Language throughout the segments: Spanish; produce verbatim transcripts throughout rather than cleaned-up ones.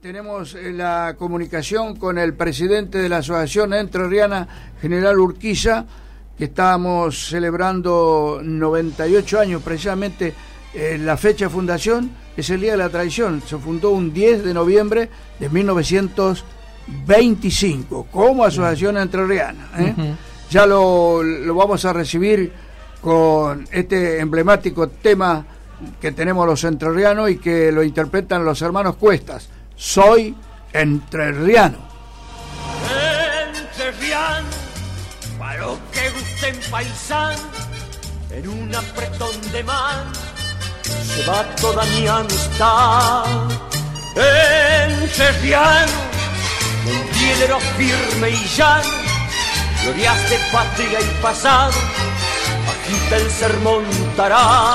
tenemos la comunicación con el presidente de la Asociación Entrerriana, General Urquiza, que estamos celebrando noventa y ocho años, precisamente eh, la fecha de fundación es el Día de la Tradición. Se fundó un diez de noviembre de mil novecientos veinticinco como Asociación Entrerriana. ¿eh? Uh-huh. Ya lo, lo vamos a recibir con este emblemático tema que tenemos los entrerrianos y que lo interpretan los hermanos Cuestas. Soy entrerriano. Entrerriano, para lo que gusten paisán, en un apretón de mano se va toda mi amistad. Entrerriano, montielero firme y llano, glorias de patria y pasado, agita el sermón tará.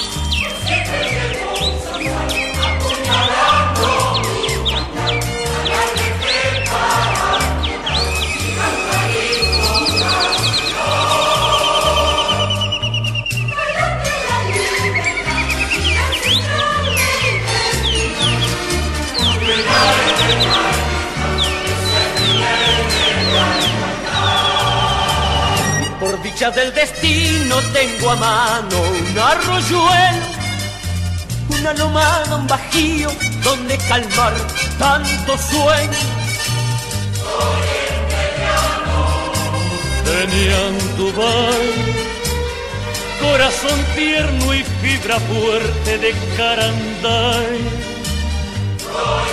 Por dicha del destino tengo a mano un arroyuelo, una lomada, un bajío donde calmar tanto sueño. Soy entrerriano, tenían tu corazón tierno y fibra fuerte de Caranday. Soy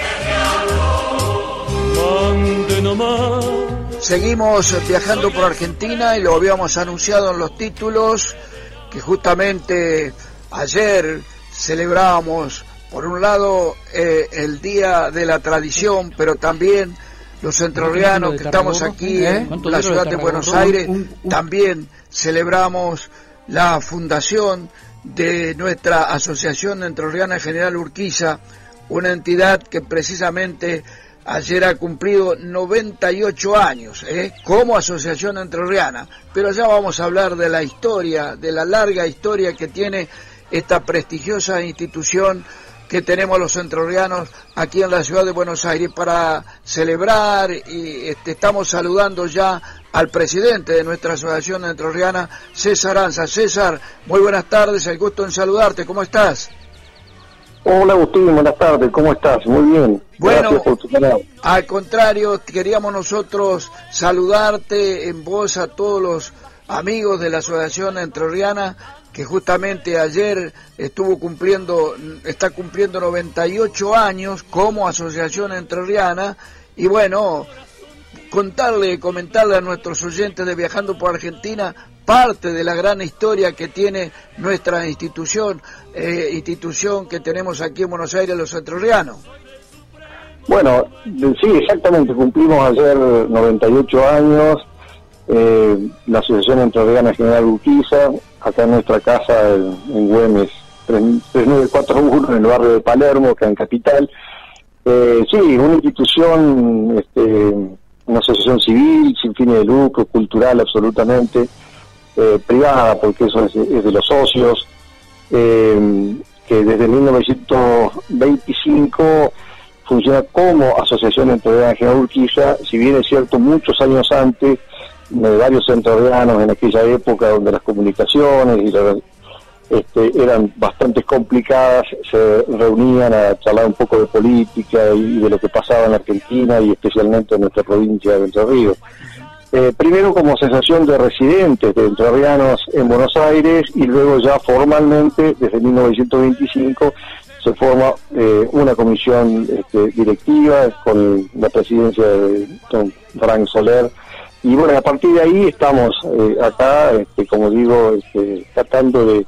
entrerriano, mande nomás. Seguimos viajando por Argentina y lo habíamos anunciado en los títulos, que justamente ayer celebrábamos, por un lado, eh, el Día de la Tradición, pero también los entrerrianos que estamos aquí ¿Eh? en la ciudad de, de Buenos Aires, un, un... también celebramos la fundación de nuestra Asociación Entrerriana General Urquiza, una entidad que precisamente ayer ha cumplido noventa y ocho años ¿eh? como Asociación Entrerriana, pero ya vamos a hablar de la historia, de la larga historia que tiene esta prestigiosa institución que tenemos los entrerrianos aquí en la ciudad de Buenos Aires para celebrar. Y este, estamos saludando ya al presidente de nuestra Asociación Entrerriana, César Anza. César, muy buenas tardes, el gusto en saludarte, ¿cómo estás? Hola Agustín, buenas tardes, ¿cómo estás? Muy bien, bueno, gracias por tu canal. Al contrario, queríamos nosotros saludarte en voz a todos los amigos de la Asociación Entrerriana, que justamente ayer estuvo cumpliendo, está cumpliendo noventa y ocho años como Asociación Entrerriana, y bueno, contarle, comentarle a nuestros oyentes de Viajando por Argentina parte de la gran historia que tiene nuestra institución, eh, institución que tenemos aquí en Buenos Aires, los entrerrianos. Bueno, sí, exactamente, cumplimos ayer noventa y ocho años, eh, la Asociación Entrerriana General Urquiza, acá en nuestra casa en, en Güemes tres nueve cuatro uno, en el barrio de Palermo, acá en Capital. Eh, sí, una institución, este, una asociación civil, sin fines de lucro, cultural absolutamente, eh, privada, porque eso es, es de los socios, eh, que desde mil novecientos veinticinco funciona como Asociación Entrerriana General Urquiza, si bien es cierto muchos años antes, de varios entrerrianos en aquella época donde las comunicaciones y la, este, eran bastante complicadas, se reunían a charlar un poco de política y de lo que pasaba en Argentina y especialmente en nuestra provincia de Entre Ríos. Eh, primero como asociación de residentes de entrerrianos en Buenos Aires y luego ya formalmente desde mil novecientos veinticinco se forma eh, una comisión este, directiva con la presidencia de don Frank Soler. Y bueno, a partir de ahí estamos eh, acá, este, como digo, este, tratando de,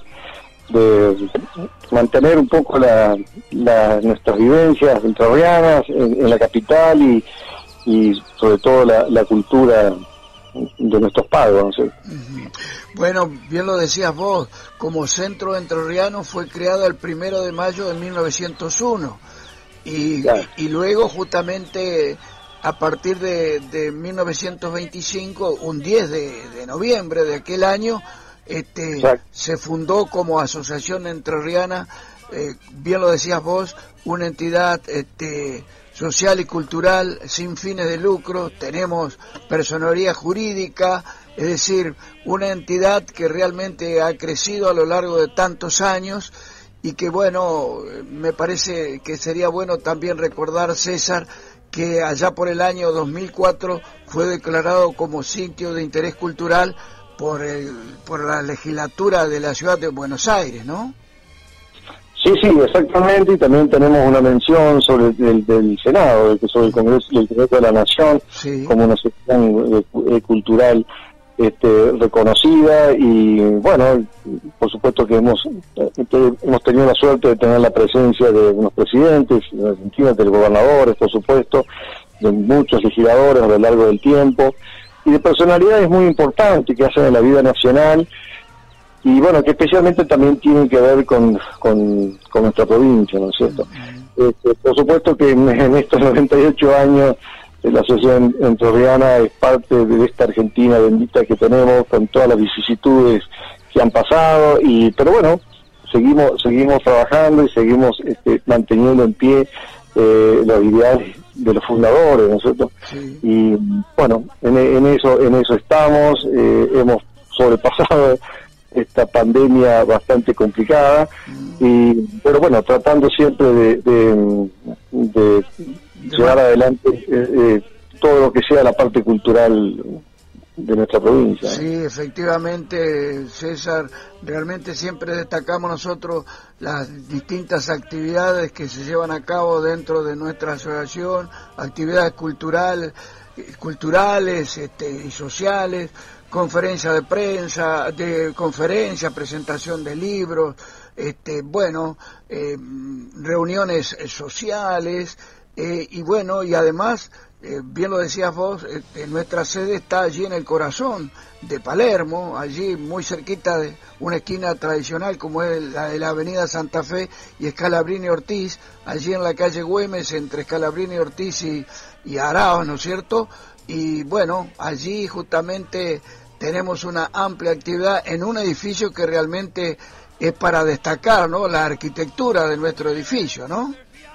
de mantener un poco la, la, nuestras vivencias entrerrianas en, en la capital y, y sobre todo la, la cultura de nuestros padres, ¿no sé? Bueno, bien lo decías vos, como Centro Entrerriano fue creado el primero de mayo de mil novecientos uno y, claro. y, y luego justamente a partir de, de mil novecientos veinticinco, un diez de, de noviembre de aquel año, este, se fundó como Asociación Entrerriana eh, bien lo decías vos, una entidad este, social y cultural sin fines de lucro, tenemos personería jurídica, es decir, una entidad que realmente ha crecido a lo largo de tantos años y que, bueno, me parece que sería bueno también recordar, César, que allá por el año dos mil cuatro fue declarado como sitio de interés cultural por el, por la legislatura de la ciudad de Buenos Aires, ¿no? Sí, sí, exactamente, y también tenemos una mención sobre el del, del Senado, sobre el Congreso, el Congreso de la Nación, sí, como una sección eh, cultural este, reconocida, y bueno, por supuesto que hemos eh, hemos tenido la suerte de tener la presencia de unos presidentes en Argentina, de gobernadores, por supuesto, de muchos legisladores a lo largo del tiempo, y de personalidades muy importantes que hacen en la vida nacional, y bueno, que especialmente también tienen que ver con, con, con nuestra provincia, ¿no es cierto? Este, por supuesto que en, en estos noventa y ocho años la Asociación Entrerriana es parte de esta Argentina bendita que tenemos, con todas las vicisitudes que han pasado, y pero bueno, seguimos seguimos trabajando y seguimos este, manteniendo en pie eh, los ideales de los fundadores, ¿no es cierto? Sí. Y bueno, en, en eso en eso estamos, eh, hemos sobrepasado esta pandemia bastante complicada, y pero bueno, tratando siempre de, de, de llevar adelante eh, eh, todo lo que sea la parte cultural de nuestra provincia. Sí, efectivamente, César, realmente siempre destacamos nosotros las distintas actividades que se llevan a cabo dentro de nuestra asociación, actividades culturales, culturales este, y sociales, conferencia de prensa, de conferencia, presentación de libros, este, bueno, eh, reuniones sociales, eh, y bueno, y además, eh, bien lo decías vos, eh, nuestra sede está allí en el corazón de Palermo, allí muy cerquita de una esquina tradicional como es la de la avenida Santa Fe y Scalabrini Ortiz, allí en la calle Güemes, entre Scalabrini Ortiz y, y Araos, ¿no es cierto? Y bueno, allí justamente tenemos una amplia actividad en un edificio que realmente es para destacar, ¿no?, la arquitectura de nuestro edificio, ¿no?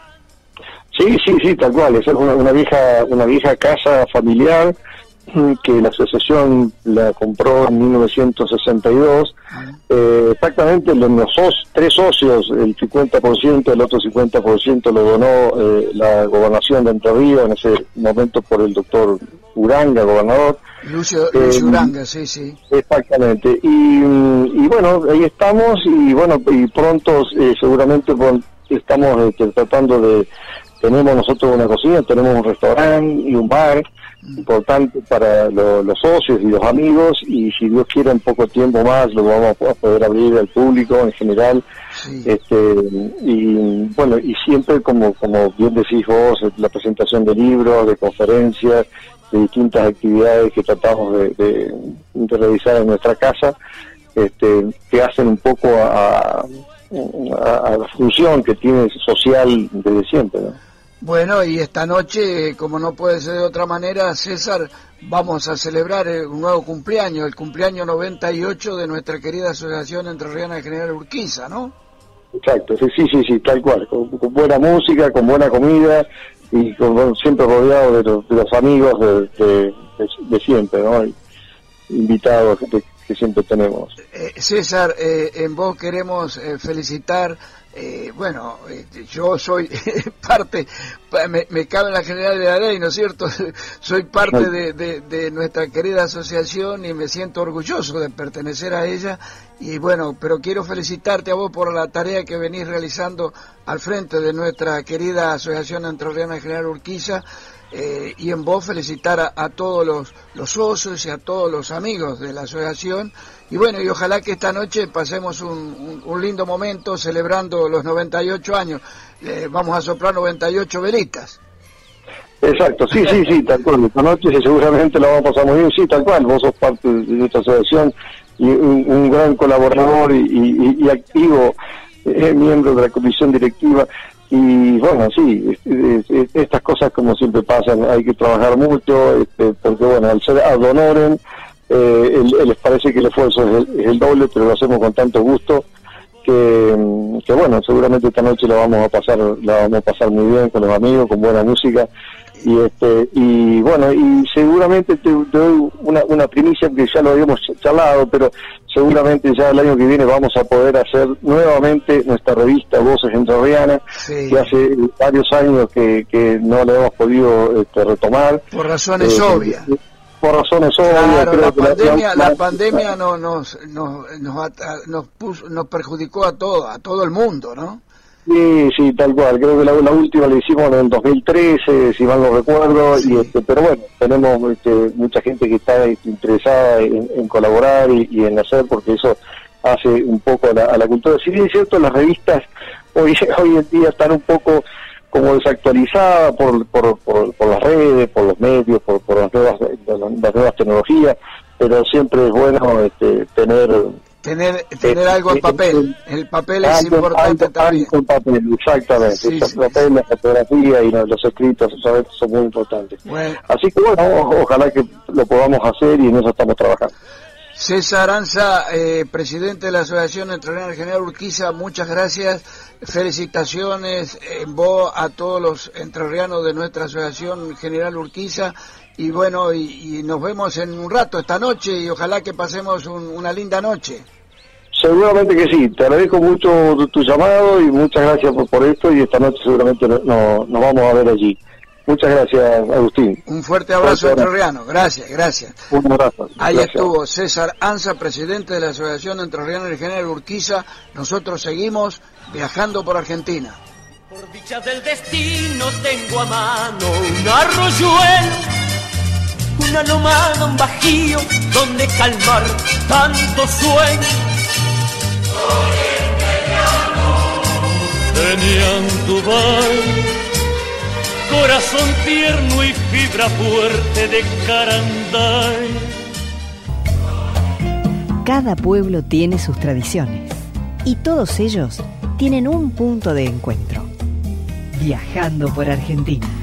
Sí, sí, sí, tal cual. Esa es una, una vieja una vieja casa familiar que la asociación la compró en mil novecientos sesenta y dos. Eh, exactamente, los, los tres socios, el cincuenta por ciento, el otro cincuenta por ciento lo donó eh, la gobernación de Entre Ríos, en ese momento por el doctor Uranga, gobernador. Lucio, Lucio eh, Uranga, sí, sí. Exactamente. Y, y bueno, ahí estamos, y bueno, y pronto eh, seguramente estamos eh, tratando de... Tenemos nosotros una cocina, tenemos un restaurante y un bar importante para lo, los socios y los amigos, y si Dios quiere en poco tiempo más lo vamos a poder abrir al público en general. Sí. Este, y bueno, y siempre como como bien decís vos, la presentación de libros, de conferencias, de distintas actividades que tratamos de, de, de realizar en nuestra casa, este, que hacen un poco a, a, a la función que tiene social desde siempre, ¿no? Bueno, y esta noche, como no puede ser de otra manera, César, vamos a celebrar un nuevo cumpleaños, el cumpleaños noventa y ocho de nuestra querida Asociación Entrerriana de General Urquiza, ¿no? Exacto, sí, sí, sí, sí, tal cual, con, con buena música, con buena comida, y con, siempre rodeado de los, de los amigos de, de, de, de siempre, ¿no? Invitados de, que siempre tenemos. Eh, César, eh, en vos queremos eh, felicitar. Eh, bueno, eh, yo soy parte, me, me cabe en la general de la ley, ¿no es cierto? Soy parte de, de, de nuestra querida asociación y me siento orgulloso de pertenecer a ella, y bueno, pero quiero felicitarte a vos por la tarea que venís realizando al frente de nuestra querida Asociación Entrerriana de General Urquiza, eh, y en vos felicitar a, a todos los, los socios y a todos los amigos de la asociación. Y bueno, y ojalá que esta noche pasemos un, un, un lindo momento celebrando los noventa y ocho años. Eh, vamos a soplar noventa y ocho velitas. Exacto, sí, sí, sí, tal cual. Esta noche seguramente la vamos a pasar muy bien, sí, tal cual. Vos sos parte de nuestra asociación y un, un gran colaborador y, y, y activo eh, miembro de la comisión directiva. Y bueno, sí, estas cosas como siempre pasan, hay que trabajar mucho, este, porque bueno, al ser ad honorem, eh, el, les parece que el esfuerzo es el, es el doble, pero lo hacemos con tanto gusto, que, que bueno, seguramente esta noche la vamos a pasar, la vamos a pasar muy bien con los amigos, con buena música, y este, y bueno, y seguramente te, te doy una, una primicia que ya lo habíamos charlado, pero seguramente ya el año que viene vamos a poder hacer nuevamente nuestra revista Voces Entrerrianas, sí. que hace varios años que, que no la hemos podido este, retomar. Por razones eh, obvias. Por razones obvias. Claro, creo la que pandemia, la, la pandemia no, nos, nos, nos, nos, puso, nos perjudicó a todo, a todo el mundo, ¿no? Sí, sí, tal cual. Creo que la, la última la hicimos en el dos mil trece, si mal no recuerdo, sí. y este, pero bueno, tenemos este, mucha gente que está interesada en, en colaborar y, y en hacer, porque eso hace un poco a la, a la cultura. Si bien es cierto, las revistas hoy, hoy en día están un poco como desactualizadas por, por, por, por las redes, por los medios, por, por las nuevas las nuevas tecnologías, pero siempre es bueno este, tener... Tener tener eh, algo en papel, eh, el papel es algo, importante algo, también. Algo en papel, exactamente, sí, el sí, papel, sí. La fotografía y los, los escritos, ¿sabes? Son muy importantes. Bueno. Así que bueno, o, ojalá que lo podamos hacer y en eso estamos trabajando. César Anza, eh, presidente de la Asociación Entrerriana General Urquiza, muchas gracias, felicitaciones en voz a todos los entrerrianos de nuestra Asociación General Urquiza. Y bueno, y, y nos vemos en un rato esta noche y ojalá que pasemos un, una linda noche. Seguramente que sí, te agradezco mucho tu, tu llamado y muchas gracias por, por esto y esta noche seguramente no, no, nos vamos a ver allí. Muchas gracias, Agustín. Un fuerte abrazo entrerriano, gracias, gracias. Un abrazo. Ahí gracias. Estuvo César Anza, presidente de la Asociación Entrerriana de General Urquiza. Nosotros seguimos viajando por Argentina. Por dicha del destino tengo a mano un arroyuelo, una lomada, un bajío donde calmar tanto sueño. Tenían tu baile, corazón tierno y fibra fuerte de Caranday. Cada pueblo tiene sus tradiciones y todos ellos tienen un punto de encuentro. Viajando por Argentina.